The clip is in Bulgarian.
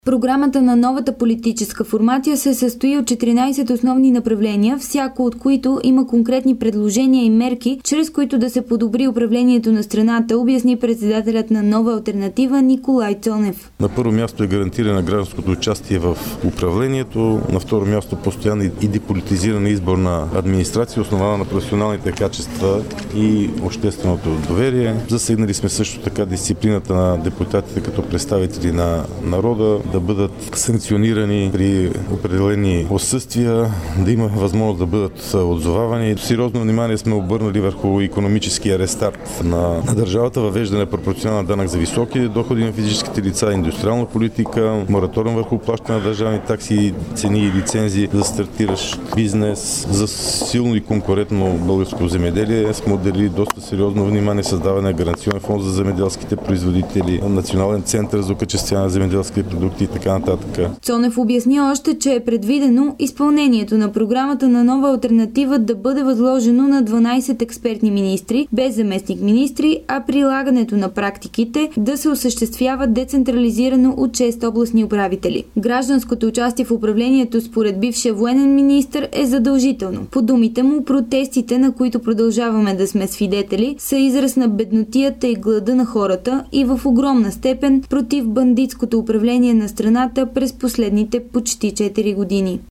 Програмата на новата политическа формация се състои от 14 основни направления, всяко от които има конкретни предложения и мерки, чрез които да се подобри управлението на страната, обясни председателят на Нова алтернатива Николай Цонев. На първо място е гарантиране на гражданското участие в управлението, на второ място постоянна и деполитизирана изборна администрация, основана на професионалните качества и общественото доверие. Засегнали сме също така дисциплината на депутатите като представители на народа, да бъдат санкционирани при определени отсъствия, да има възможност да бъдат отзовавани. Сериозно внимание сме обърнали върху икономическия рестарт на държавата, въвеждане пропорционален данък за високи доходи на физическите лица, индустриална политика, мораториум върху плащане на държавни такси, цени и лицензии за стартиращ бизнес, за силно и конкурентно българско земеделие. Сме отделили доста сериозно внимание създаване на гаранционен фонд за земеделските производители, национален център за окачествяване на земеделските продукти и така нататък. Цонев обясни още, че е предвидено изпълнението на програмата на Нова алтернатива да бъде възложено на 12 експертни министри, без заместник-министри, а прилагането на практиките да се осъществява децентрализирано от 6 областни управители. Гражданското участие в управлението според бившия военен министър е задължително. По думите му, протестите, на които продължаваме да сме свидетели, са израз на беднотията и глада на хората и в огромна степен против бандитското управление на страната през последните почти 4 години.